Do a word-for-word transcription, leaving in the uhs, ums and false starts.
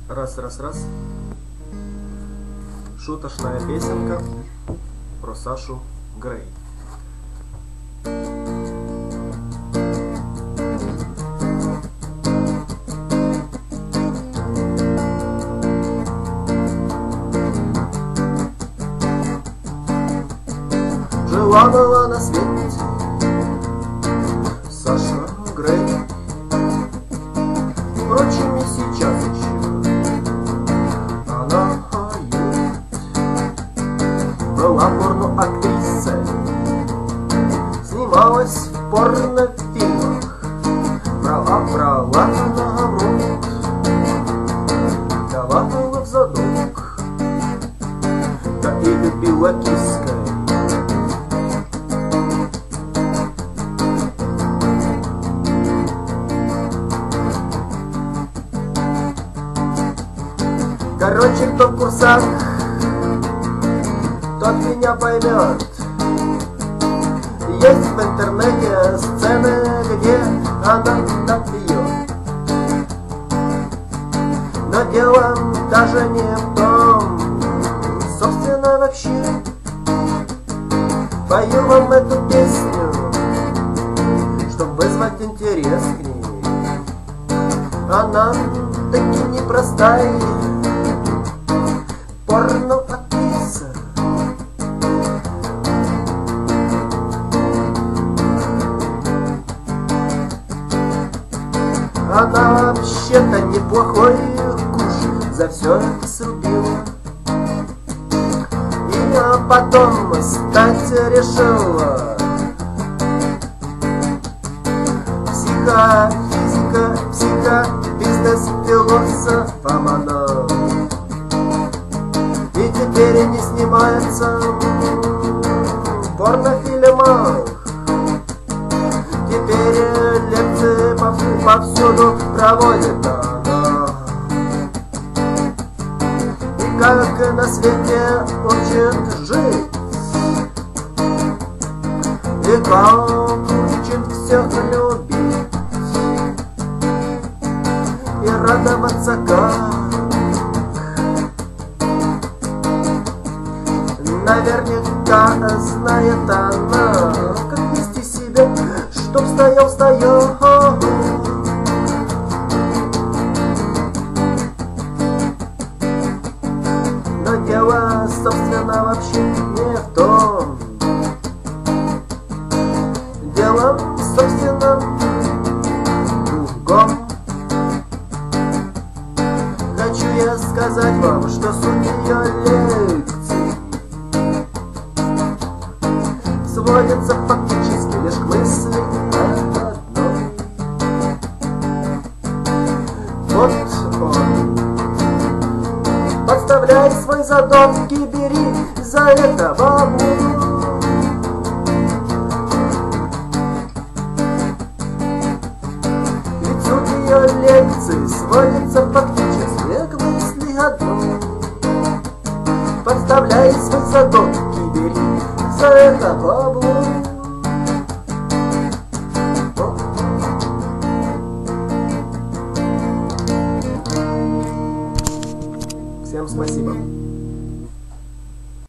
Раз, раз, раз. Шуточная песенка про Сашу Грей. Жила-была на свете Саша Грей. Впрочем, и сейчас еще она есть. Была порно-актрисой, снималась в порнофильмах, брала права на грудь, давала в задок, да и любила киской. Короче, кто в курсах, тот меня поймет. Есть в интернете сцены, где она напьет. Но дело даже не в том, собственно, вообще. Пою вам эту песню, чтобы вызвать интерес к ней. Она таки непростая порно-актриса. Она вообще-то неплохой куш за все это срубила. И потом стать решила психофизика, психобизнес, философом она. И теперь не снимается в порнофильмах. Теперь лекции повсюду проводит она. И как на свете учит жить, и как учит всех любить и радоваться как. Наверняка знает она, как вести себя, чтоб стоял, стоял. Но дело, собственно, вообще не в том. Дело, собственно, в другом. Хочу я сказать вам, что суть ее лекции сводится фактически лишь к мысли одной. Вот он. Подставляй свой задок и бери за это бабу. Ведь суть ее лекции сводится фактически к мысли одной. Подставляй свой задок и бери за это бабу.